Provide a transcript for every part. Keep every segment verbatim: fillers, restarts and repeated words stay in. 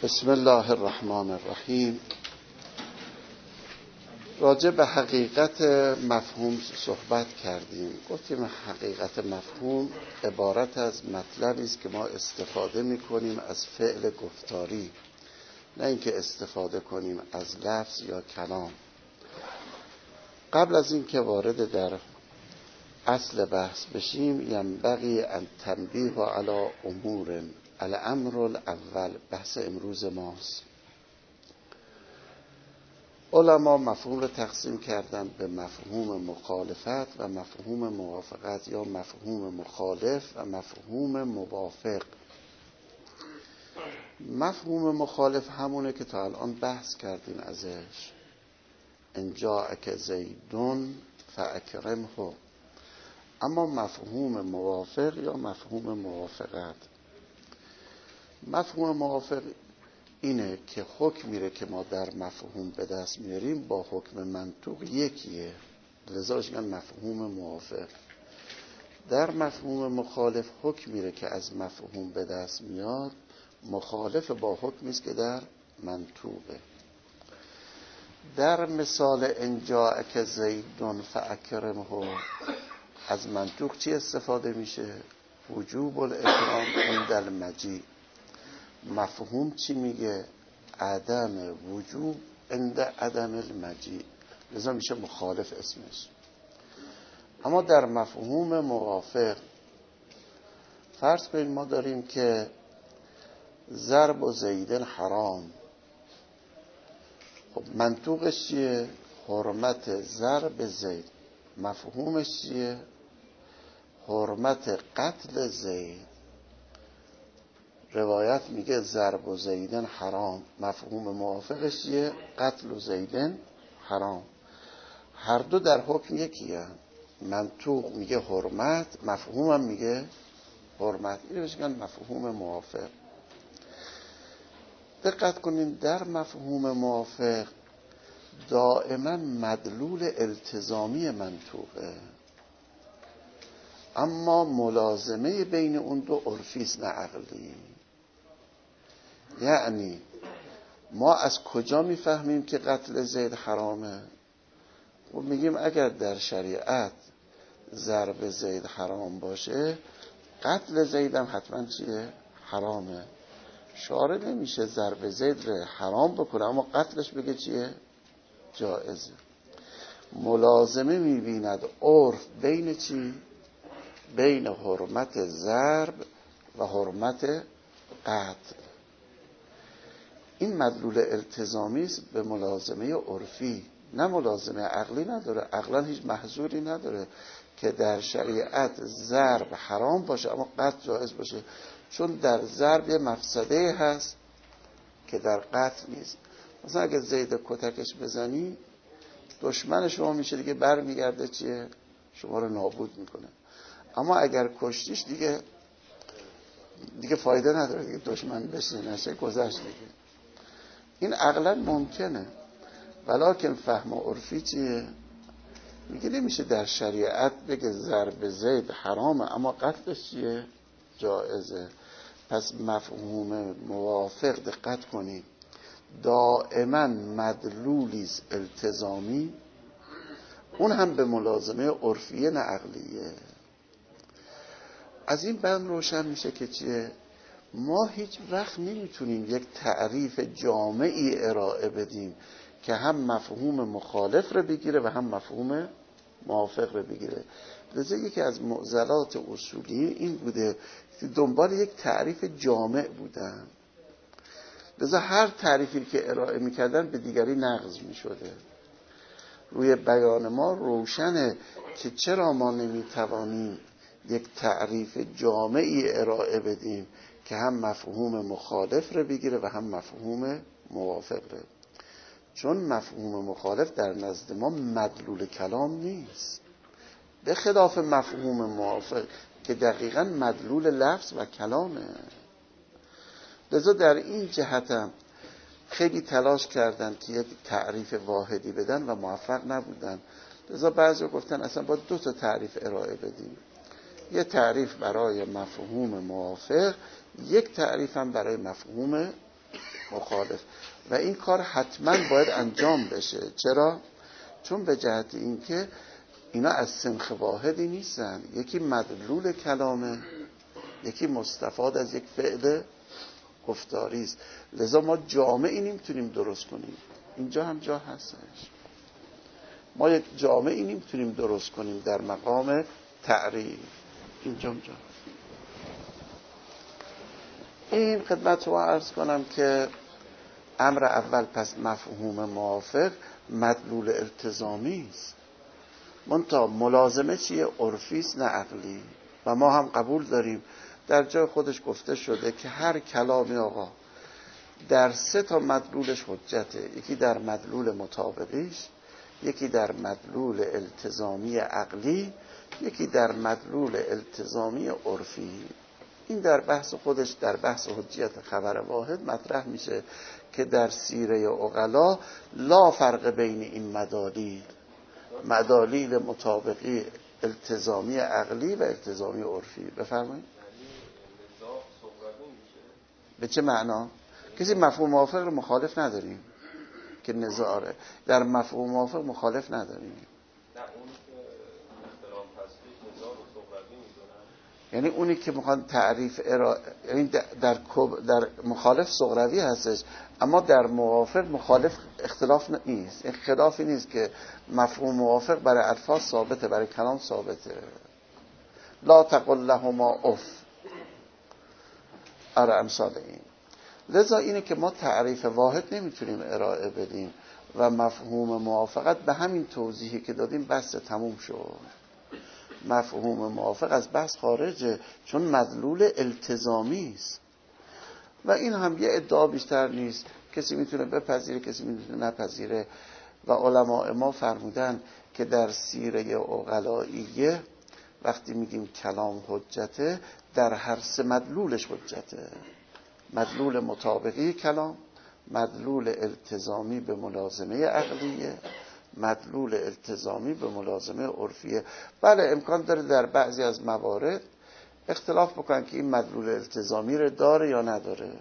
بسم الله الرحمن الرحیم. راجع به حقیقت مفهوم صحبت کردیم. گفتیم حقیقت مفهوم عبارت از مطلبی است که ما استفاده می‌کنیم از فعل گفتاری، نه اینکه استفاده کنیم از لفظ یا کلام. قبل از اینکه وارد در اصل بحث بشیم، ینبغی ان تنبیه علی امور. الامر الاول، بحث امروز ماست. علما مفهوم رو تقسیم کردن به مفهوم مخالفت و مفهوم موافقت، یا مفهوم مخالف و مفهوم موافق. مفهوم مخالف همونه که تا الان بحث کردیم ازش. ان جاءک زیدون فاکرمه. اما مفهوم موافق یا مفهوم موافقت، مفهوم موافق اینه که حکم میره که ما در مفهوم به دست میاریم با حکم منطوق یکیه، لذا میگن مفهوم موافق. در مفهوم مخالف حکم میره که از مفهوم به دست میاد مخالف با حکمی است که در منطوقه. در مثال ان جاءک زیدون فاکرمه، از منطوق چی استفاده میشه؟ وجوب الاکرام عند المجیء. مفهوم چی میگه؟ عدم وجوب عند عدم المجیء، لذا میشه مخالف اسمش. اما در مفهوم موافق، فرض کنید ما داریم که ضرب و زیدن حرام. خب منطوقش چیه؟ حرمت ضرب زید. مفهومش چیه؟ حرمت قتل زید. روایت میگه ضرب و زیدن حرام، مفهوم موافقش چیه؟ قتل و زیدن حرام. هر دو در حکم یکیه. منطوق میگه حرمت، مفهوم هم میگه حرمت. اینو بهش میگن مفهوم موافق. دقت کنین، در مفهوم موافق دائما مدلول التزامی منطوقه، اما ملازمه بین اون دو عرفی است نه عقلی. یعنی ما از کجا میفهمیم که قتل زید حرامه؟ و میگیم اگر در شریعت ضرب زید حرام باشه، قتل زید هم حتما چیه؟ حرامه. شارع نمیشه ضرب زید رو حرام بکنه اما قتلش بگه چیه؟ جائزه. ملازمه میبیند عرف بین چی؟ بین حرمت ضرب و حرمت قتل. این مدلول التزامی است به ملازمه عرفی، نه ملازمه عقلی نداره. عقلا هیچ محظوری نداره که در شریعت ضرب حرام باشه اما قتل جایز باشه، چون در ضرب یه مفسده هست که در قتل نیست. مثلا اگه زید کتکش بزنی، دشمن شما میشه دیگه، بر میگرده چیه؟ شما رو نابود میکنه. اما اگر کشتیش دیگه دیگه فایده نداره، دیگه دشمن بشه نشه گذشت دیگه. این عقلا ممکنه، ولکن فهم عرفی چیه؟ میگه نمیشه در شریعت بگه ضرب زید حرامه اما قتلش چیه؟ جائزه. پس مفهوم موافق، دقت کنید، دائما مدلولی التزامی، اون هم به ملازمه عرفیه نه عقلیه. از این بند روشن میشه که چیه؟ ما هیچ وقت نمیتونیم یک تعریف جامعی ارائه بدیم که هم مفهوم مخالف رو بگیره و هم مفهوم موافق رو بگیره. لذا یکی از معضلات اصولی این بوده که دنبال یک تعریف جامع بودن، لذا هر تعریفی که ارائه میکردن به دیگری نقض میشده. روی بیان ما روشنه که چرا ما نمیتوانیم یک تعریف جامعی ارائه بدیم که هم مفهوم مخالف رو بگیره و هم مفهوم موافق رو. چون مفهوم مخالف در نزد ما مدلول کلام نیست، به خلاف مفهوم موافق که دقیقاً مدلول لفظ و کلامه. لذا در این جهت هم خیلی تلاش کردن که یک تعریف واحدی بدن و موفق نبودن. لذا بعضی گفتن اصلا با دو تا تعریف ارائه بدیم، یه تعریف برای مفهوم موافق، یک تعریف هم برای مفهوم مخالف. و این کار حتما باید انجام بشه. چرا؟ چون به جهت اینکه اینا از سنخ واحدی نیستن، یکی مدلول کلامه، یکی مستفاد از یک فعل گفتاری است. لذا ما جامعی نمیتونیم درست کنیم. اینجا هم جا هستش. ما یک جامعی نمیتونیم درست کنیم در مقام تعریف. اینجا هم جا هست. این خدمت رو عرض کنم که امر اول پس مفهوم موافق مدلول التزامی است. منتها ملازمه چیه؟ عرفی است نه عقلی. و ما هم قبول داریم در جای خودش گفته شده که هر کلامی آقا در سه تا مدلولش حجته. یکی در مدلول مطابقیش، یکی در مدلول التزامی عقلی، یکی در مدلول التزامی عرفی. این در بحث خودش در بحث حجیت خبر واحد مطرح میشه که در سیره عقلا لا فرق بین این مدالیل، مدالیل مطابقی التزامی عقلی و التزامی عرفی. بفرمایید. به چه معنا؟ کسی مفهوم موافق رو مخالف نداریم که نزاعه. در مفهوم موافق مخالف نداریم. یعنی اونی که میخوان تعریف ارا... یعنی در در مخالف صغروی هستش، اما در موافق مخالف اختلاف نیست. این خلافی نیست که مفهوم موافق برای الفاظ ثابته، برای کلام ثابته. لا تقل لهما اف. آره امثال این. لذا اینه که ما تعریف واحد نمیتونیم ارائه بدیم و مفهوم موافقت به همین توضیحی که دادیم بحث تموم شد. مفهوم موافق از بحث خارجه، چون مدلول التزامی است و این هم یه ادعا بیشتر نیست. کسی میتونه بپذیره، کسی میتونه نپذیره. و علماء ما فرمودن که در سیره عقلائیه وقتی میگیم کلام حجته، در هر سه مدلولش حجته. مدلول مطابقی کلام، مدلول التزامی به ملازمه عقلیه، مدلول التزامی به ملازمه عرفیه. بله امکان داره در بعضی از موارد اختلاف بکنن که این مدلول التزامی رو داره یا نداره.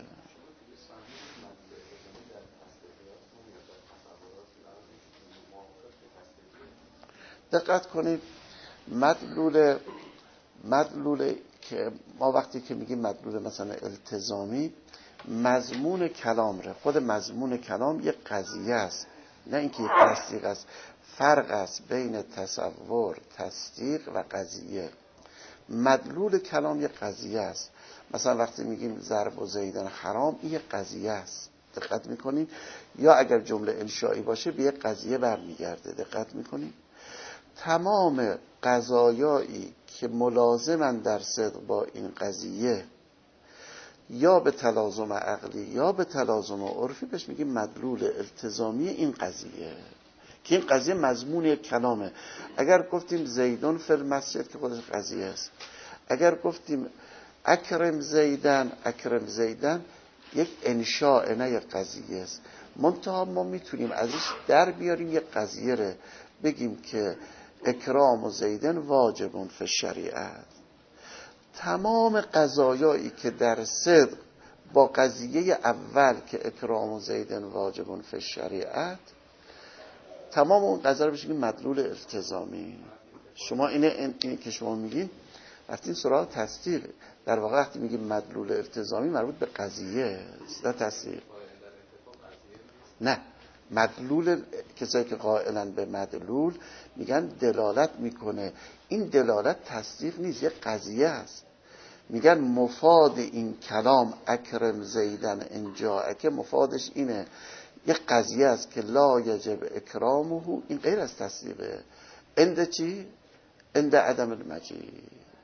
دقت کنید، مدلول مدلول که ما وقتی که میگیم مدلول مثلا التزامی، مضمون کلام ره، خود مضمون کلام یک قضیه است، نه اینکه یک تصدیق است. فرق است بین تصور، تصدیق و قضیه. مدلول کلام یک قضیه است. مثلا وقتی میگیم ضرب و زیدن حرام، این یک قضیه است. دقت میکنین؟ یا اگر جمله انشایی باشه به یک قضیه برمیگرده. دقت میکنین؟ تمام قضایایی که ملازمن در صدق با این قضیه، یا به تلازم عقلی یا به تلازم عرفی، بهش میگیم مدلول التزامی این قضیه، که این قضیه مضمون کلامه. اگر گفتیم زیدون فی المسجد که خودش قضیه است، اگر گفتیم اکرم زیدن اکرم زیدن، یک انشاء نه یک قضیه است. منتها ما میتونیم ازش در بیاریم یک قضیه رو، بگیم که اکرام و زیدن واجبون فی الشریعت. تمام قضایایی که در صدق با قضیه اول که اکرام و زیدن واجبون فی الشریعت، تمام اون قضا رو بشیم مدلول التزامی. شما اینه, اینه که شما میگین رفتین سراغ تصدیق، در واقع وقتی میگیم مدلول التزامی مربوط به قضیه است نه تصدیق. نه، مدلول، کسایی که قائلن به مدلول میگن دلالت میکنه. این دلالت تصدیق نیست، یک قضیه است. میگن مفاد این کلام اکرم زیدن انجا، که مفادش اینه، یک قضیه است که لا یجب اکرامه. این غیر از تصدیقه. اند چی؟ اند عدم المجید.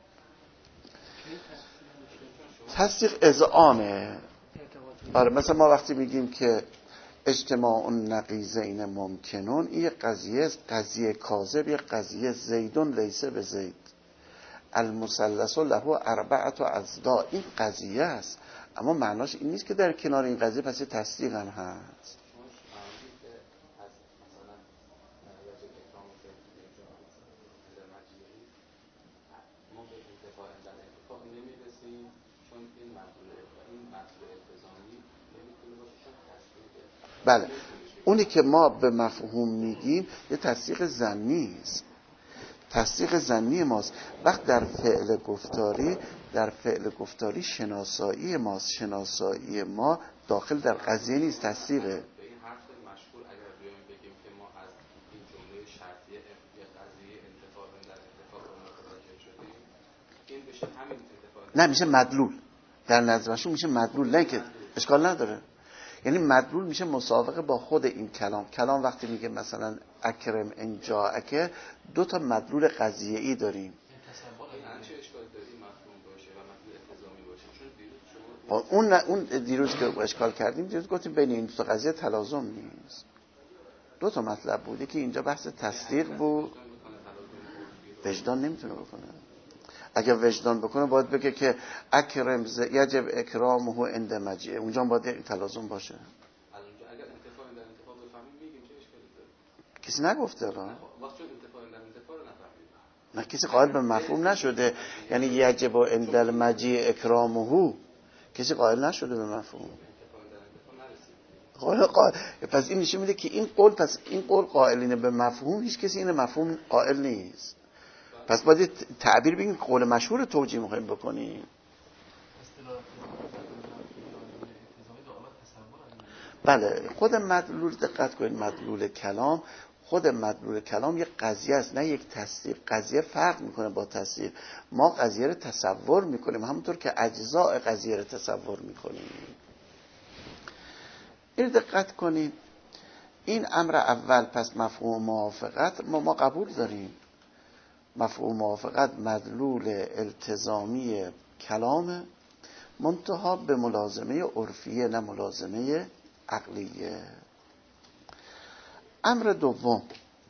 تصدیق اذعانه. آره، مثلا ما وقتی میگیم که اجتماع النقیضین ممکنون، این یک قضیه است، قضیه کاذب، یک قضیه زیدون لیسه به زید، المثلث له اربعه اضلاع، این قضیه است. اما معناش این نیست که در کنار این قضیه پس تصدیق هم هست. بله، اونی که ما به مفهوم میگیم یه تصدیق ظنی است. تصدیق ظنی ماست. وقت در فعل گفتاری، در فعل گفتاری شناسایی ماست. شناسایی ما داخل در قضیه نیست، تصدیقه. به این حرف مشهور اگر بیایم بگیم که ما از این جمله شرطیه یا قضیه انتفاع در انتفاع متوجه شدیم، این بشه همین انتفاع. نه، میشه مدلول. در نظر مشهور میشه مدلول، نه که اشکال نداره. یعنی مدلول میشه مسابقه با خود این کلام. کلام وقتی میگه مثلا اکرم ان جاءک، دو تا مدلول قضیه ای داریم. اون اون دیروز که اشکال کردیم، دیروز گفتیم بین این دو تا قضیه تلازم نیست. دو تا مطلب بوده که اینجا بحث تصدیق بود. وجدان نمیتونه بکنه. اگر وجدان بکنه باید بگه که اکرم ز یجب اکرامه عند مجیء، اونجا باید تلازم باشه. اگر انتفاع در انتفاع بفهمیم میگیم چه اشکالی داره؟ کسی نگفته الان. وقتی انتفاع در انتفاع رو نفهمیم، نه کسی قائل به مفهوم نشده. یعنی یجب عند المجیء اکرامه، کسی قائل نشده به مفهوم. قائل قائل پس این نشون میده که این قول، پس این قول قائلین به مفهوم، هیچ کسی این مفهوم قائل نیست. پس باید تعبیر بگیم قول مشهور توجیه مهم بکنیم. بله، خود مدلول، دقت کنید، مدلول کلام، خود مدلول کلام یک قضیه است، نه یک تصدیق. قضیه فرق میکنه با تصدیق. ما قضیه رو تصور میکنیم همونطور که اجزاء قضیه رو تصور میکنیم. این دقت کنید، این امر اول. پس مفهوم موافقت ما ما قبول داریم. مفهوم موافقت مدلول التزامی کلامه، منتها به ملازمه عرفیه نه ملازمه عقلیه. امر دوم،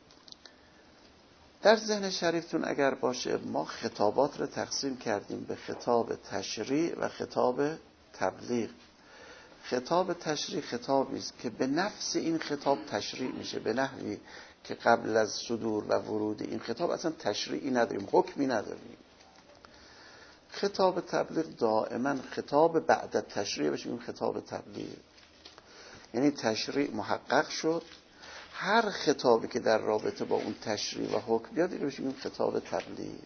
در ذهن شریفتون اگر باشه، ما خطابات رو تقسیم کردیم به خطاب تشریع و خطاب تبلیغ. خطاب تشریع خطابی است که به نفس این خطاب تشریع میشه، به نحوی که قبل از صدور و ورود این خطاب اصلا تشریعی نداریم، حکمی نداریم. خطاب تبلیغ دائما خطاب بعد تشریع بشه، این خطاب تبلیغ. یعنی تشریع محقق شد، هر خطابی که در رابطه با اون تشریع و حکم بیاد بشه این خطاب تبلیغ.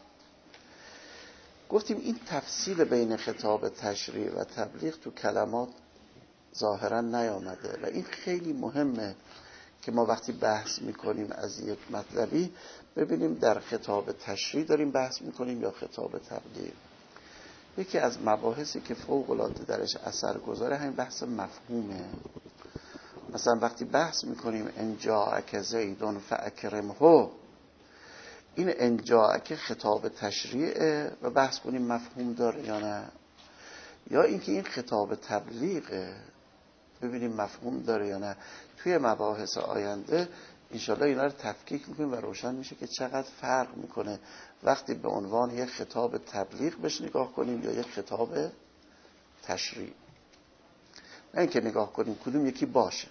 گفتیم این تفصیل بین خطاب تشریع و تبلیغ تو کلمات ظاهرا نیامده و این خیلی مهمه که ما وقتی بحث میکنیم از یک مطلبی ببینیم در خطاب تشریع داریم بحث میکنیم یا خطاب تبلیغ. یکی از مباحثی که فوق العاده درش اثر گذاره همین بحث مفهومه. مثلا وقتی بحث میکنیم ان جاءک زید فاکرمه، این ان جاءک خطاب تشریعه و بحث کنیم مفهوم داره یا نه، یا اینکه این خطاب تبلیغه ببینیم مفهوم داره یا نه. توی مباحث آینده انشالله اینا رو تفکیک میکنیم و روشن میشه که چقدر فرق میکنه وقتی به عنوان یک خطاب تبلیغ بهش نگاه کنیم یا یک خطاب تشریع. نه اینکه نگاه کنیم کدوم یکی باشه.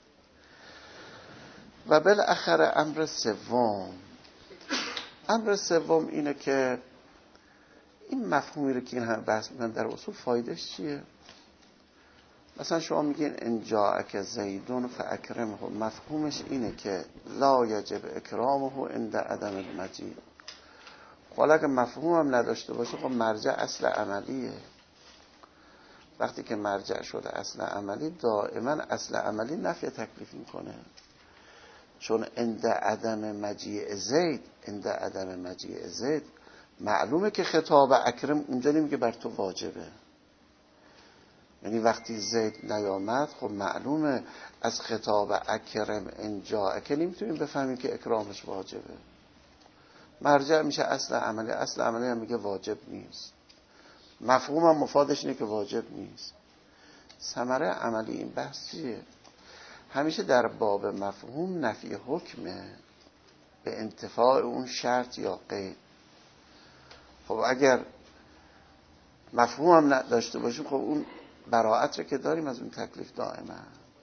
و بالاخره امر سوم، امر سوم اینه که این مفهومی رو که این همه بحث میکنن در اصول فایدهش چیه؟ مثلا شما میگین ان جاءک زیدون فاکرمه، مفهومش اینه که لا یجب اکرامه عند عدم المجیء. حالا اگه مفهوم هم نداشته باشه خب مرجع اصل عملیه. وقتی که مرجع شده اصل عملی، دائما اصل عملی نفی تکلیف میکنه. چون عند عدم مجیء زید، عند عدم مجیء زید معلومه که خطاب اکرم اونجا نمیگه بر تو واجبه. یعنی وقتی زید نیامد خب معلومه از خطاب اکرم ان جاءک نمیتونیم بفهمیم که اکرامش واجبه. مرجع میشه اصل عملی. اصل عملی هم میگه واجب نیست. مفهوم هم مفادش اینه که واجب نیست. ثمره عملی این بحث چیه؟ همیشه در باب مفهوم نفی حکمه به انتفاع اون شرط یا قید. خب اگر مفهوم هم نداشته باشیم خب اون براءت رو که داریم از اون تکلیف دائما.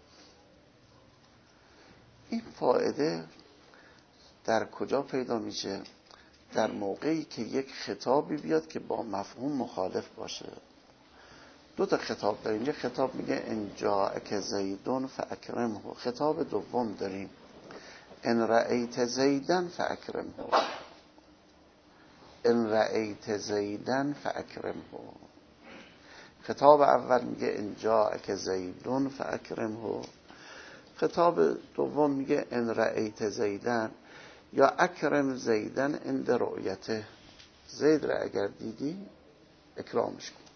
این فایده در کجا پیدا میشه؟ در موقعی که یک خطابی بیاد که با مفهوم مخالف باشه. دو تا خطاب داریم. یه خطاب میگه ان جاءک زیدون فاکرمه، خطاب دوم داریم ان رأیت زیدن فاکرمه، ان رأیت زیدن فاکرمه. خطاب اول میگه ان جاءک زیدون فاکرمه، خطاب دوم میگه ان رأیت زیدن یا اکرم زیدن عند رؤیته، زید را اگر دیدی اکرامش کن.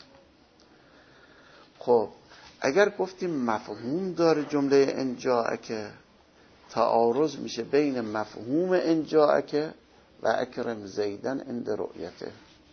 خب اگر گفتیم مفهوم داره جمله ان جاءک، تعارض میشه بین مفهوم ان جاءک و اکرم زیدن عند رؤیته.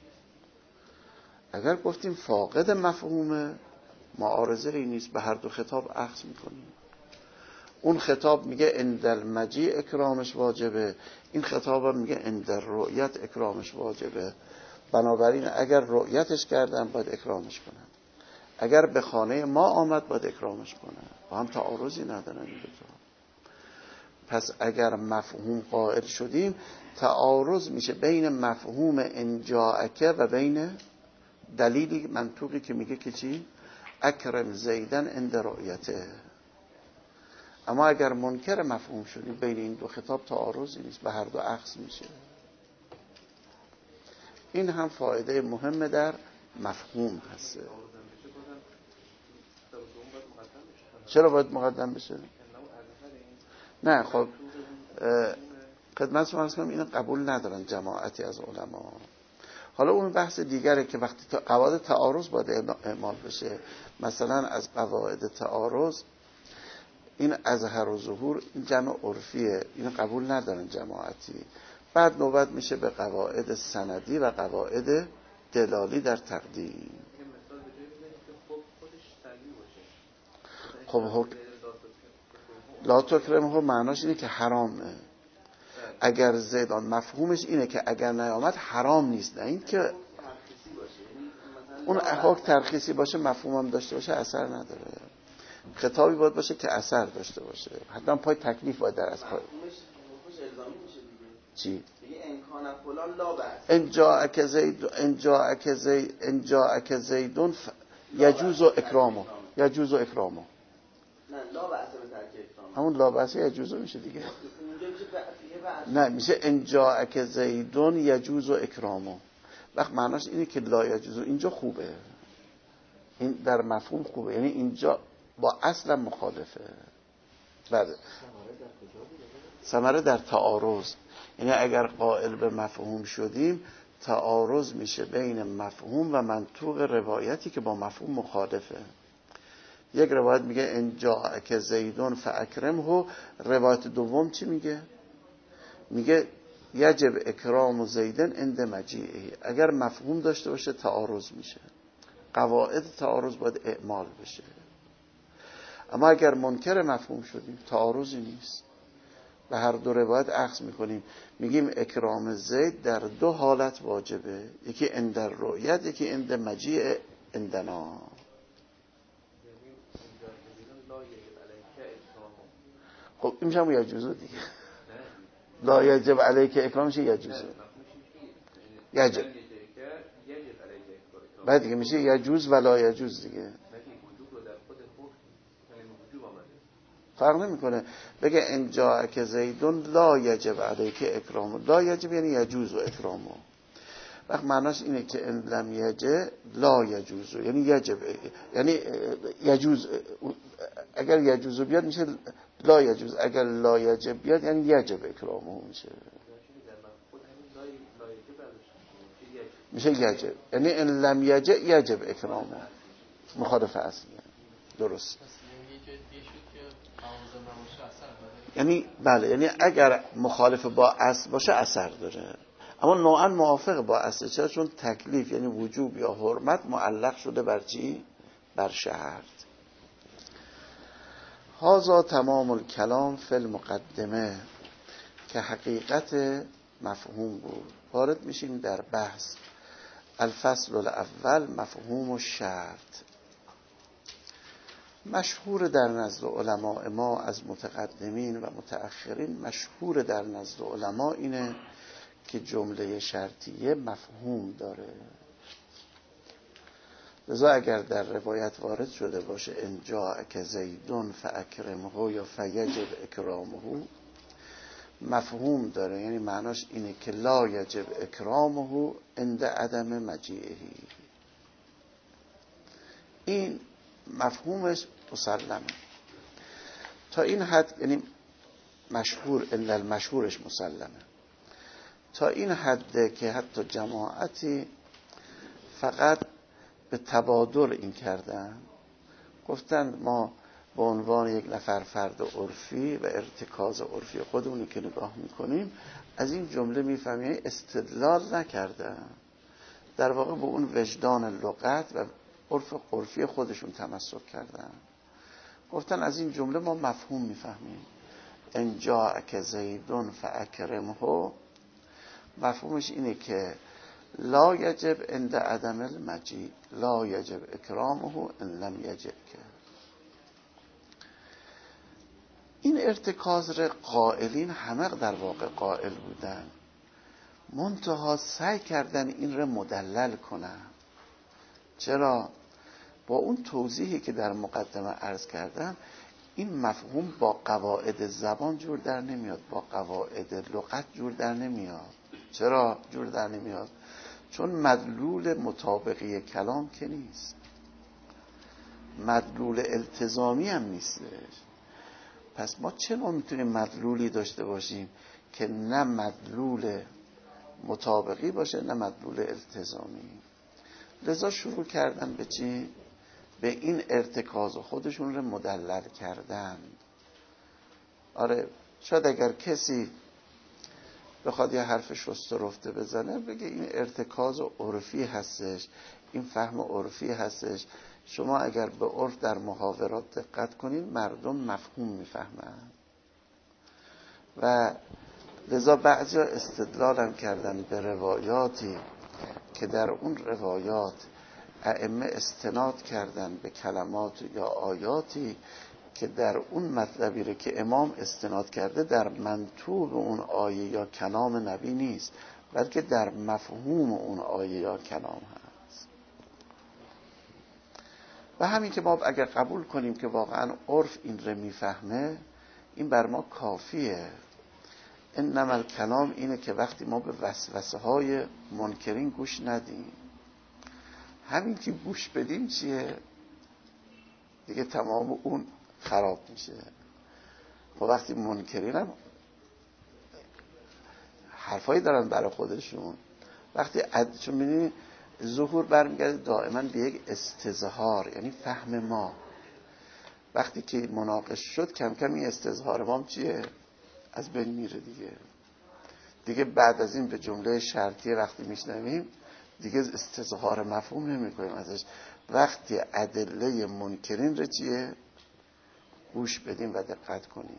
اگر گفتیم فاقد مفهومه، معارضه ای نیست، به هر دو خطاب اخذ میکنیم. اون خطاب میگه عند المجیء اکرامش واجبه، این خطاب میگه عند الرؤیت اکرامش واجبه. بنابراین اگر رؤیتش کردن باید اکرامش کنن، اگر به خانه ما آمد باید اکرامش کنن، با هم تعارضی ندارن این دو تا. پس اگر مفهوم قائل شدیم، تعارض میشه بین مفهوم ان جاءک و بین دلیلی منطوقی که میگه که چی؟ اکرم زیدن عند رؤیته. اما اگر منکر مفهوم شدیم، بین این دو خطاب تعارضی نیست، به هر دو اخذ میشه. این هم فایده مهمه در مفهوم هست. چرا باید مقدم بشه؟ نه خب خدمت شما هستم، اینو قبول ندارن جماعتی از علما. حالا اون بحث دیگره که وقتی قواعد تعارض باید اعمال بشه، مثلا از قواعد تعارض این اظهر و ظهور، این جمع عرفیه، اینو قبول ندارن جماعتی. بعد نوبت میشه به قواعد سندی و قواعد دلالی در تقدیم. خب حکم لا تکرمه معناش اینه که حرامه. اگر زیدان مفهومش اینه که اگر نیامد حرام نیست، نه این که اون حکم ترخیصی باشه مفهومم داشته باشه اثر نداره. خطابی باید باشه که اثر داشته باشه، حتما پای تکلیف باید در از پای چی؟ امکان فلان لا بأس ان جاءک زید ان جاءک زید ان جاءک زیدون ف... یجوز اکرامه، یجوز اکرامه. نه لا بأس به ترک اکرام، همون لا بأس یجوز میشه دیگه. اونجا میشه بأس. نه میشه ان جاءک زیدون یجوز اکرامه. وقت معناش اینه که لا یجوز اینجا خوبه، این در مفهوم خوبه، یعنی اینجا با اصلا مخالفه. بعد ثمره در تعارض، یعنی اگر قائل به مفهوم شدیم، تعارض میشه بین مفهوم و منطوق روایتی که با مفهوم مخالفه. یک روایت میگه ان جاءک زیدون فاکرمه، روایت دوم چی میگه؟ میگه یجب اکرام زیدن عند مجیئه. اگر مفهوم داشته باشه تعارض میشه، قواعد تعارض باید اعمال بشه. اما اگر منکر مفهوم شدیم تعارضی نیست، به هر دو روایت اخذ میکنیم. میگیم اکرام زید در دو حالت واجبه، یکی عند الرؤیت، یکی عند مجیء عندنا. خب این میشه هم یجوزه دیگه. لا یجب علیک اکرامش یجوزه، یجب بعد دیگه میشه یجوز ولا یجوز دیگه، فرق نمیکنه. بگه ان جاءک زیدون لا یجب علیک اکرامه، لا یجب یعنی یجوز و اکرامه. وقت معناش اینه که ان لم یجب لا یجوز، یعنی یجب یعنی یجوز، اگر یجوز بیاد میشه لا یجوز، اگر لا یجب بیاد یعنی یجب اکرامه میشه، میشه یجب، یعنی ان لم یجب یجب اکرامه، مخالف اصلیه. درست. یعنی بله، یعنی اگر مخالف با اصل باشه اثر داره، اما نوعا موافق با اصل. چرا؟ چون تکلیف یعنی وجوب یا حرمت معلق شده بر چی؟ بر شرط. هذا تمام الکلام فی المقدمه، که حقیقت مفهوم بود. وارد میشیم در بحث. الفصل الاول مفهوم الشرط. مشهور در نزد علماء ما از متقدمین و متأخرین، مشهور در نزد علما اینه که جمله شرطیه مفهوم داره. لذا اگر در روایت وارد شده باشه ان جاءک زیدون فاکرمه یا فیجب اکرامه، مفهوم داره، یعنی معناش اینه که لا یجب اکرامه عند عدم مجیئه. این مفهومش مسلمه تا این حد، یعنی مشهور الا المشهورش مسلمه تا این حده که حتی جماعتی فقط به تبادر این کردن، گفتن ما به عنوان یک نفر فرد عرفی و ارتکاز عرفی خودمونی که نگاه میکنیم از این جمله میفهمیم استدلال نکردن، در واقع به اون وجدان لغت و عرف عرفی خودشون تمسک کردن. گفتن از این جمله ما مفهوم میفهمیم ان جاءک زیدون فاکرمه، مفهومش اینه که لا یجب عند عدم المجیء لا یجب اکرامه ان لم یجب. که این ارتکاز را قائلین همه در واقع قائل بودن، منتها سعی کردن این را مدلل کنن. چرا؟ با اون توضیحی که در مقدمه عرض کردم این مفهوم با قواعد زبان جور در نمیاد، با قواعد لغت جور در نمیاد. چرا جور در نمیاد؟ چون مدلول مطابقی کلام که نیست، مدلول التزامی هم نیستش. پس ما چرا میتونیم مدلولی داشته باشیم که نه مدلول مطابقی باشه نه مدلول التزامی؟ لذا شروع کردن به چی؟ به این ارتکاز خودشون رو مدلل کردن. آره شاید اگر کسی بخواد یه حرف شست و رفته بزنه بگه این ارتکاز عرفی هستش، این فهم عرفی هستش. شما اگر به عرف در محاورات دقت کنید مردم مفهوم میفهمن و لذا بعضی ها استدلال هم کردن به روایاتی که در اون روایات ائمه استناد کردن به کلمات یا آیاتی که در اون مطلبی رو که امام استناد کرده در منطوق اون آیه یا کلام نبی نیست، بلکه در مفهوم اون آیه یا کلام هست. و همین که ما اگر قبول کنیم که واقعا عرف این رو میفهمه، این بر ما کافیه. انما الکلام اینه که وقتی ما به وسوسه های منکرین گوش ندیم، همین که گوش بدیم چیه؟ دیگه تمام اون خراب میشه. خب وقتی منکرین هم حرفایی دارن برای خودشون، وقتی عد چون می‌بینی ظهور برمیگرده دائما به یک استظهار، یعنی فهم ما. وقتی که مناقش شد کم کم این استظهار ما چیه؟ از بین میره دیگه. دیگه بعد از این به جمله شرطیه وقتی میشنویم دیگه استظهار مفهوم نمی کنیم ازش. وقتی ادله منکرین رو چیه؟ گوش بدیم و دقت کنیم.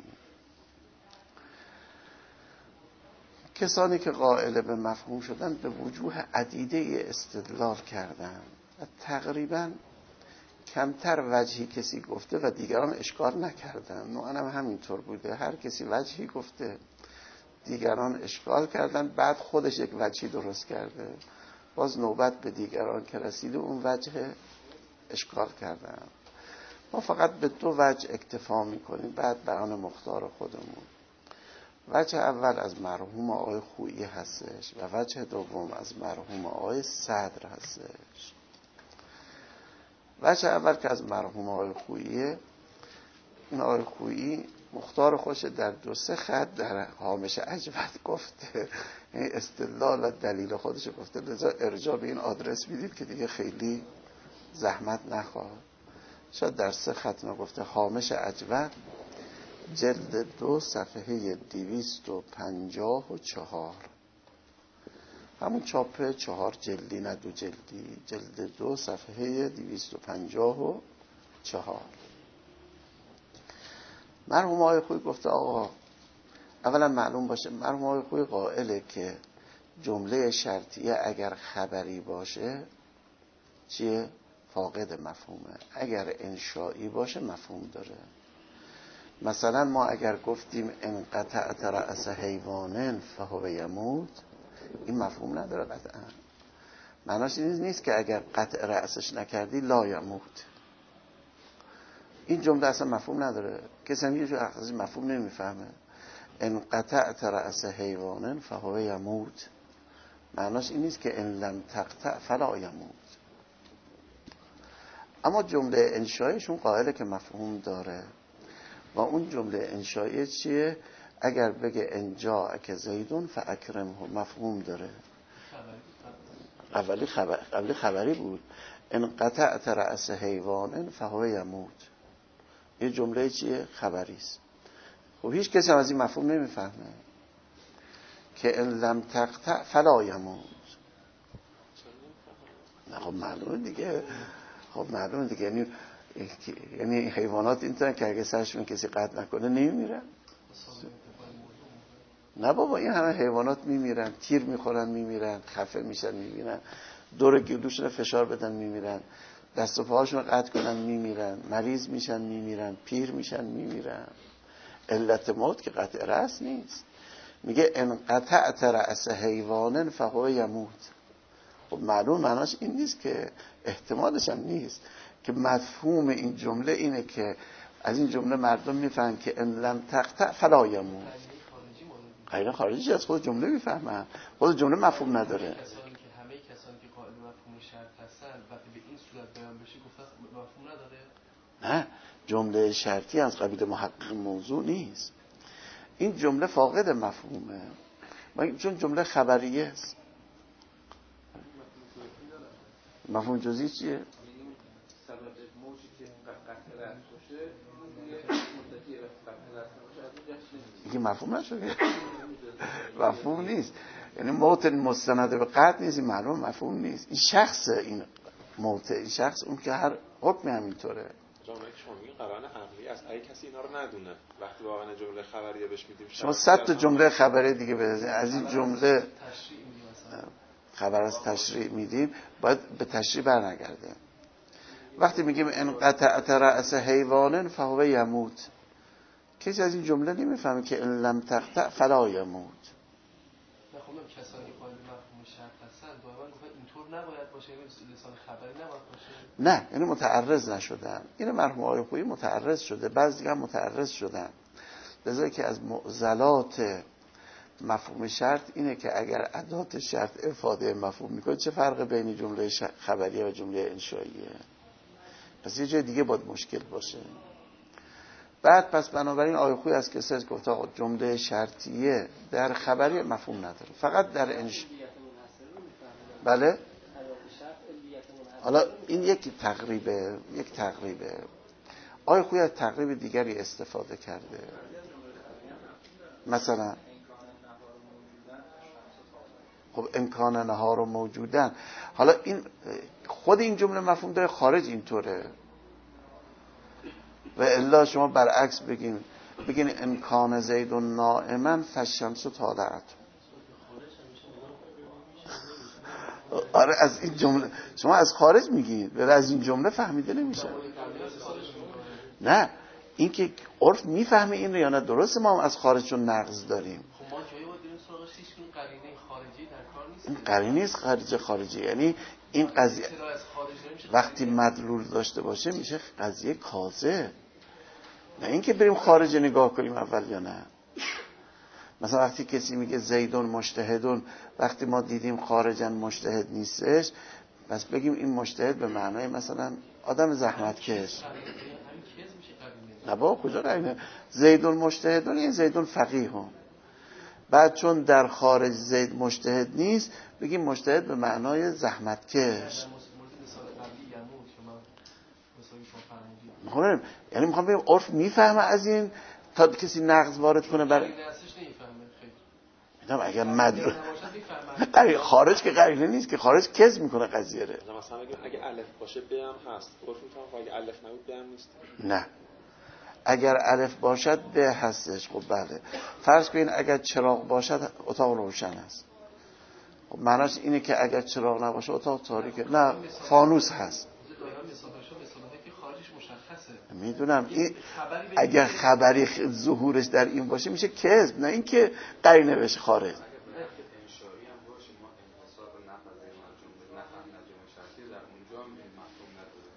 کسانی که قائل به مفهوم شدن به وجوه عدیده استدلال کردن و تقریبا کمتر وجهی کسی گفته و دیگران اشکال نکردن. نوعا هم همینطور بوده، هر کسی وجهی گفته دیگران اشکال کردن، بعد خودش یک وجهی درست کرده، باز نوبت به دیگران که رسیده اون وجه اشکال کردن. ما فقط به دو وجه اکتفا میکنیم بعد بیان مختار خودمون. وجه اول از مرحوم آقای خویی هستش و وجه دوم از مرحوم آقای صدر هستش. وجه اول که از مرحوم آقای خوییه، این آقای خویی مختار خوش در دو سه خط در هامش عجبت گفته، یعنی استدلال و دلیل خودش گفته. لذا ارجاع به این آدرس میدید که دیگه خیلی زحمت نخواد. شاید در سه خط نگفته هامش عجبت جلد دو صفحه دویست و پنجاه و چهار، همون چاپه چهار جلدی نه دو جلدی، جلد دو صفحه دویست و پنجاه و چهار. مرحوم آقای خویی گفته آقا اولا معلوم باشه مرحوم آقای خویی قائله که جمله شرطیه اگر خبری باشه چیه؟ فاقد مفهومه. اگر انشایی باشه مفهوم داره. مثلا ما اگر گفتیم انقطعت رأس حیوان فهو یموت، این مفهوم نداره قطعا. معناش این نیست که اگر قطع رأسش نکردی لا یموت. این جمله اصلا مفهوم نداره. کسی هم یه جو اخذی مفهوم نمیفهمه. ان قطعت رأس حیوان فهو یموت، معناش این نیست که ان لم تقطع فلا یموت. اما جمله انشاییشون قائله که مفهوم داره. و اون جمله انشایی چیه؟ اگر بگه انجا که زیدون فاکرمه، مفهوم داره. اولی خبر اولی خبری بود. ان قطعت رأس حیوان فهو یموت، یه جمله چیه؟ خبری است. خب هیچ کسی از این مفهوم نمیفهمه که ان لم تقطع فلا یموت. نه خب معلومه دیگه. خب معلومه دیگه. یعنی یعنی حیوانات اینطورن که اگه سرشون کسی قطع نکنه نمیمیرن. نه بابا، این همه حیوانات میمیرن، تیر میخورن میمیرن، خفه میشن میمیرن، دور گلوشون فشار بدن میمیرن، دست و پاهاشون قطع کنن میمیرن، مریض میشن میمیرن، پیر میشن میمیرن. علت موت که قطع رأس نیست. میگه ان قطعت رأس حیوان فهو یموت. خب معلوم معناش این نیست که احتمالش هم نیست که مفهوم این جمله اینه که از این جمله مردم میفهمن که ان لم تقطع فلا یموت. غیر خارجی از خود جمله میفهمن، خود جمله مفهوم نداره. کسانی که همه کسانی که قائل مفهوم شرط هستن وقتی به این صورت بیان بشه گفت مفهوم نداره. نه، جمله شرطی از قبیل محقق موضوع نیست. این جمله فاقد مفهومه، چون جمله خبریه است. مفهوم جزئی چیه؟ سبب موجی که قطع رأس باشه مدتی قطع رأس باشه دیگه مفهوم نشده. مفهوم نیست. یعنی موت مستند به قطع نیست، این معلوم مفهوم نیست. این شخص، این موت، این شخص اون که هر حکمی همینطوره. جامعه که شما میگین قرآن عقلی است، اگه کسی اینا رو ندونه وقتی واقعا جمله خبریه بهش میدیم، شما صد تا جمله خبری دیگه بزنید از این جمله خبر از تشریع میدیم، باید به تشریع برنگرده. وقتی میگیم ان قطعت رأس حیوان فهو یموت، کسی از این جمله نمیفهمه که ان لم تقطع فلا یموت. نخونم کسانی که قائل مفهوم شرط هستن دائما گفتن اینطور نباید باشه، لسان خبری نباید باشه. نه، یعنی متعرض نشدن. این مرحوم آقای خویی متعرض شده، بعضی دیگه هم متعرض شدن. لذا که از معضلات مفهوم شرط اینه که اگر ادات شرط افاده مفهوم میکنه، چه فرق بین جمله خبریه و جمله انشائیه؟ پس یه جای دیگه باید مشکل باشه. بعد پس بنابراین آقای خویی از کسایی گفت آقا جمله شرطیه در خبری مفهوم نداره، فقط در انش. بله؟ حالا این یک تقریبه، یک تقریبه. آقای خویی از تقریب دیگری استفاده کرده. مثلا خب امکان نهار و موجودن. حالا این خود این جمله مفهوم داره، خارج اینطوره. و الا شما برعکس بگین، بگین امکان زید و نائما فالشمس طالعت. آره از این جمله شما از خارج میگین، ولی از این جمله فهمیده نمیشه. نه، این که عرف میفهمه این رو یا نه. درسته ما هم از خارج چون نقض داریم. خب ما جایی باید بریم سراغش هیچ کنون قرینه خارجی در کار نیست. این قرینه نیست خارج خارجی، یعنی این قضیه وقتی مدلول داشته باشه میشه قضیه کاذب. نه اینکه بریم خارج نگاه کنیم اول یا نه. مثلا وقتی کسی میگه زیدون مجتهدون، وقتی ما دیدیم خارجن مجتهد نیستش، پس بگیم این مجتهد به معنای مثلا آدم زحمتکش. نه بابا کجا قرینه؟ زیدون مجتهدون این زیدون فقیهون. بعد چون در خارج زید مجتهد نیست، بگیم مجتهد به معنای زحمتکش. خب یعنی میخوام بگم عرف میفهمه از این تا کسی نقض وارد کنه بر میدونم اگر مدلول خارج که قرینه نیست که، خارج کذب میکنه قضیه رو. مثلا بگیم اگه الف باشه ب هم هست، عرف میفهمه اگه الف نبود ب هم نیست. نه، اگر الف باشد به هستش. خب بله، فرض کنین اگر چراغ باشد اتاق روشن است. خب معناش اینه که اگر چراغ نباشه اتاق تاریکه. نه، فانوس هست. میدونم این اگر خبری ظهورش در این باشه میشه کذب، نه اینکه قرینه بشه خارج.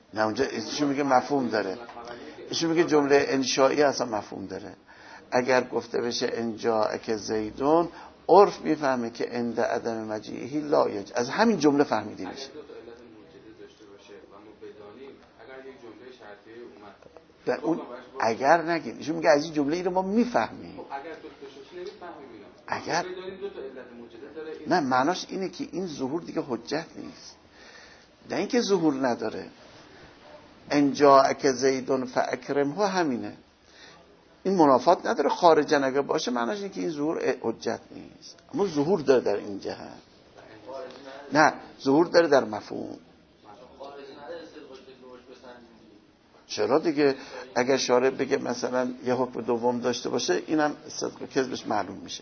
نه اونجا ایشون میگه مفهوم داره. ایشون میگه جمله انشایی اصلا مفهوم داره. اگر گفته بشه انجا که زیدون، عرف میفهمه که عند عدم مجیئه لا یج، از همین جمله فهمیده میشه. اگر دو تا علت موجوده داشته باشه و ما بدانیم اگر یک جمله شرطیه اومد به اون اگر نگید، ایشون میگه از این جمله ای رو ما میفهمیم. خب اگر دو تا شش نمیفهمیم اینا. اگر بدانیم دو تا علت موجوده داره این... نه معناش اینه که این ظهور دیگه حجت نیست. نه اینکه ظهور نداره. انجا که زیدون فاکرمه همینه. این منافات نداره. خارجن اگه باشه معناش اینه که این ظهور حجت نیست. اما ظهور داره در این جهت. نه ظهور داره در مفهوم. چرا دیگه اگر شارع بگه مثلا یه حکم دوم داشته باشه اینم صدق و کذبش معلوم میشه.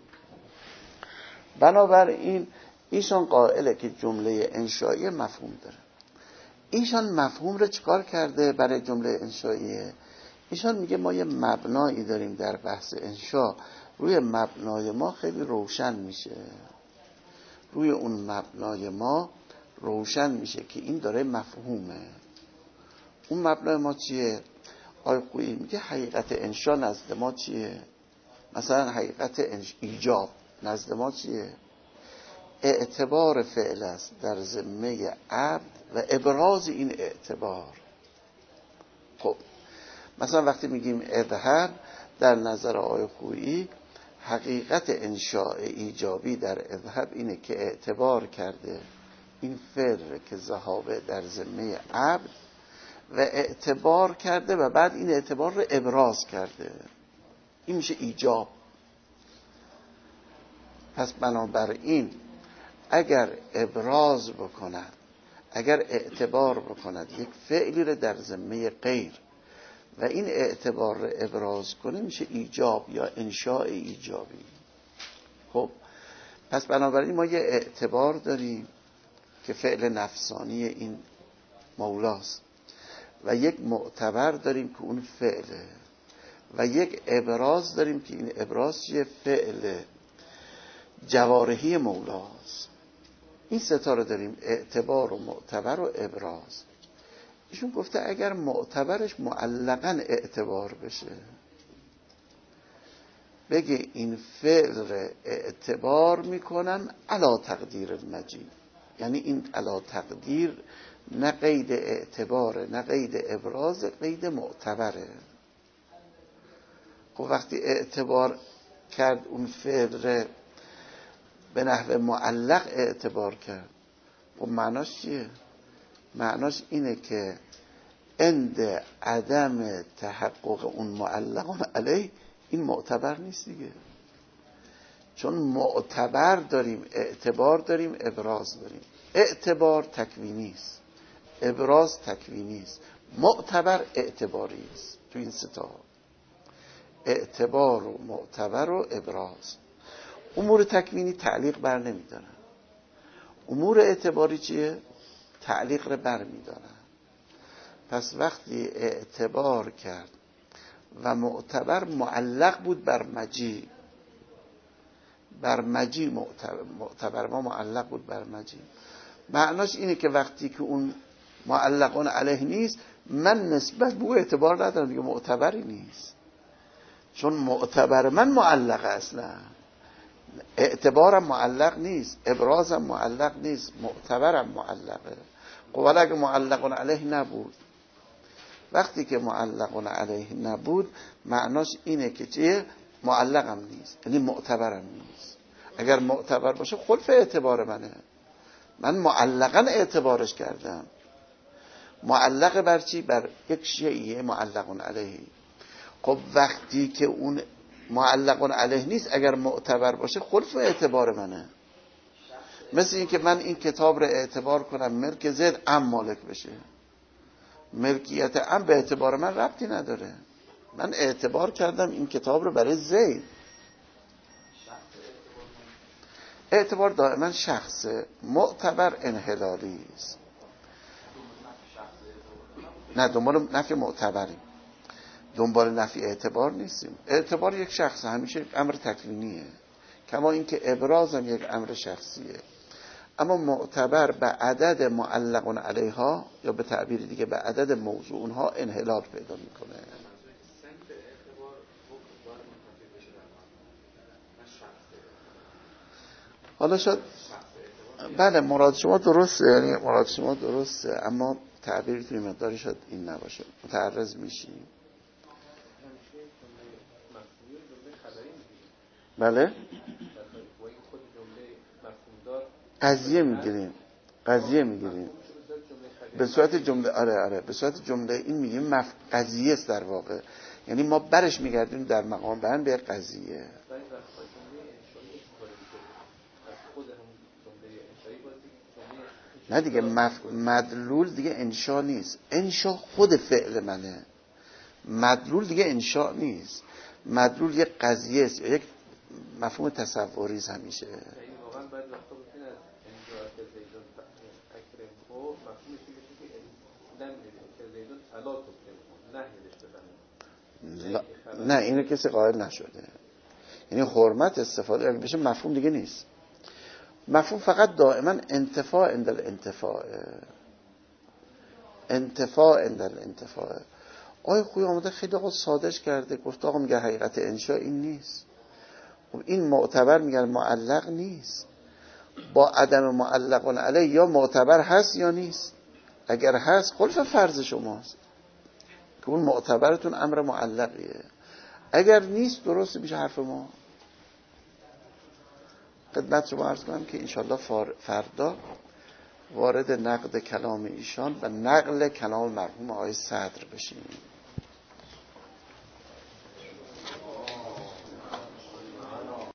بنابراین ایشان قائله که جمله انشایی مفهوم داره. ایشان مفهوم رو چیکار کرده برای جمله انشاییه؟ ایشان میگه ما یه مبنایی داریم در بحث انشا، روی مبنای ما خیلی روشن میشه. روی اون مبنای ما روشن میشه که این داره مفهومه. اون مبنای ما چیه؟ آقای خویی میگه حقیقت انشا نزد ما چیه؟ مثلا حقیقت ایجاب نزد ما چیه؟ اعتبار فعل است در ذمه عبد و ابراز این اعتبار. خب مثلا وقتی میگیم اذهب، در نظر آقای خویی حقیقت انشاء ایجابی در اذهب اینه که اعتبار کرده این فعل که ذهابه در ذمه عبد و اعتبار کرده و بعد این اعتبار رو ابراز کرده. این میشه ایجاب. پس بنابراین اگر ابراز بکند، اگر اعتبار بکند یک فعلی رو در ذمه غیر و این اعتبار رو ابراز کنه میشه ایجاب یا انشاء ایجابی. خب پس بنابراین ما یه اعتبار داریم که فعل نفسانی این مولاست و یک معتبر داریم که اون فعله و یک ابراز داریم که این ابراز چیه؟ فعل جوارحی مولاست. این ستا رو داریم، اعتبار و معتبر و ابراز. ایشون گفته اگر معتبرش معلقاً اعتبار بشه، بگه این فعل رو اعتبار میکنم علی تقدیر المجید، یعنی این علی تقدیر نه قید اعتباره نه قید ابراز، قید معتبره. خب وقتی اعتبار کرد اون فعل رو به نحو معلق اعتبار کرد، خب معناش چیه؟ معناش اینه که عند عدم تحقق اون معلقون علیه این معتبر نیست دیگه. چون معتبر داریم، اعتبار داریم، ابراز داریم. اعتبار تکوینی است، ابراز تکوینی است، معتبر اعتباری است. تو این ستا اعتبار و معتبر و ابراز. امور تکوینی تعلیق بر نمیدارن، امور اعتباری چیه؟ تعلیق رو بر میدارن. پس وقتی اعتبار کرد و معتبر معلق بود بر مجی، بر مجی معتبر, معتبر ما معلق بود بر مجی، معناش اینه که وقتی که اون معلقون علیه نیست، من نسبت به او اعتبار ندارم دیگه، معتبری نیست. چون معتبر من معلق اصلا، اعتبارم معلق نیست، ابرازم معلق نیست، معتبرم معلقه. خب ولی اگه معلقون علیه نبود، وقتی که معلقون علیه نبود معناش اینه که چیه؟ معلقم نیست، یعنی معتبرم نیست. اگر معتبر باشه خلف اعتبار منه، من معلقاً اعتبارش کردم. معلق بر چی؟ بر یک شیء معلقون علیه. خب وقتی که اون معلقون علیه نیست، اگر معتبر باشه خلف اعتبار منه. مثل این که من این کتاب رو اعتبار کنم ملک زید ام مالک بشه، ملکیت ام به اعتبار من ربطی نداره. من اعتبار کردم این کتاب رو برای زید. اعتبار دائما شخص، معتبر انحلالی است. نه دنبال نفی معتبریم، دنبال نفی اعتبار نیستیم. اعتبار یک شخص همیشه امر تکوینیه، کما اینکه ابرازم یک امر شخصیه. اما معتبر به عدد معلق علیها یا به تعبیر دیگه به عدد موضوع اونها انحلال پیدا میکنه. حالا شاید بله مراد شما درسته، یعنی مراد شما درسته، اما تعبیر توی مقداری شاید این نباشه، متعرض میشیم. بله قضیه میگیریم قضیه میگیریم به صورت جمله. آره آره به صورت جمله این میگیم مف... قضیه است در واقع، یعنی ما برش میگردیم در مقام بیان به قضیه. نه دیگه مف... مدلول دیگه انشا نیست، انشا خود فعل منه، مدلول دیگه انشا نیست، مدلول یک قضیه است، یک مفهوم تصوری است همیشه. واقعا بعد وقتا ممکن است انجا که زیدون اکرم کو مفهومش این بشه که نمیده که زیدون طلا تو نه نمیدش بزنه. نه اینو کسی قائل نشده، یعنی حرمت استفاده بشه مفهوم دیگه نیست. مفهوم فقط دائما انتفاع عند الانتفاع، انتفاع عند الانتفاع. آقای خوی آمده خیلی آقا سادش کرده، گفت آقا میگه حقیقت انشاء این نیست. خب این معتبر میگن معلق نیست، با عدم معلق علیه یا معتبر هست یا نیست. اگر هست خلف فرض شماست که اون معتبرتون امر معلقیه، اگر نیست درست میشه حرف ما. خدمت شما عرض کنم که انشالله فردا وارد نقد کلام ایشان و نقل کلام مرحوم آقای صدر بشیم.